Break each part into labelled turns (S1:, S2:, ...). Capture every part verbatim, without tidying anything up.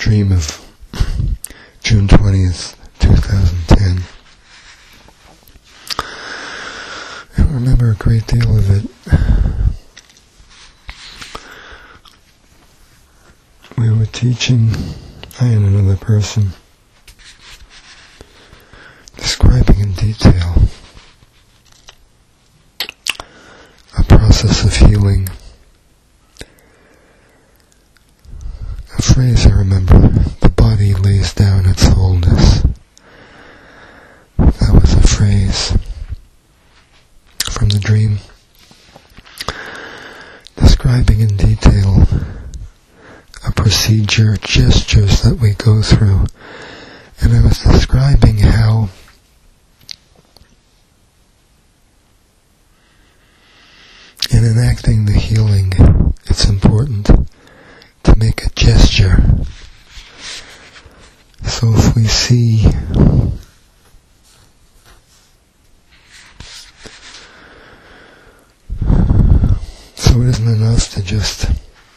S1: dream of June twentieth, twenty ten. I don't remember a great deal of it. We were teaching, I and another person, describing in detail a process of healing. A phrase I remember, the body lays down its wholeness. That was a phrase from the dream, describing in detail a procedure, gestures that we go through. And I was describing how in enacting the healing, it's important to make a gesture. So if we see so it isn't enough to just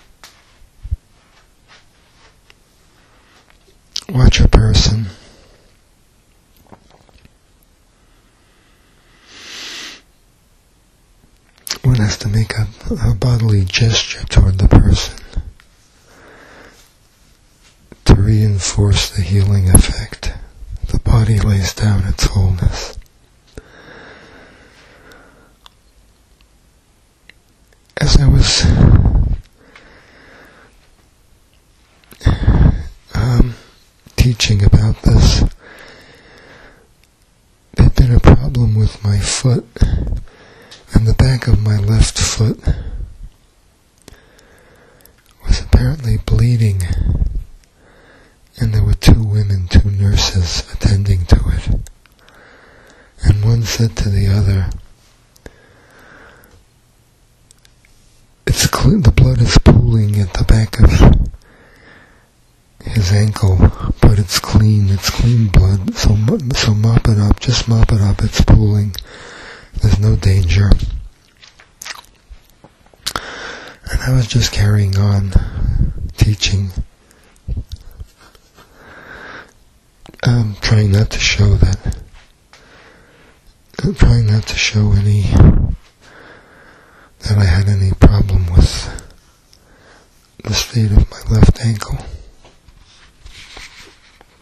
S1: watch a person. One has to make a, a bodily gesture toward the person to reinforce the healing effect. The body lays down its wholeness. As I was um, teaching about this, there'd been a problem with my foot, and the back of my left foot was apparently bleeding, and there were two women, two nurses attending to it. And one said to the other, "It's clear the blood is pooling at the back of his ankle, but it's clean, it's clean blood, so, so mop it up, just mop it up, it's pooling. There's no danger." And I was just carrying on teaching, um, trying not to show that, trying not to show any, that I had any problem with the state of my left ankle.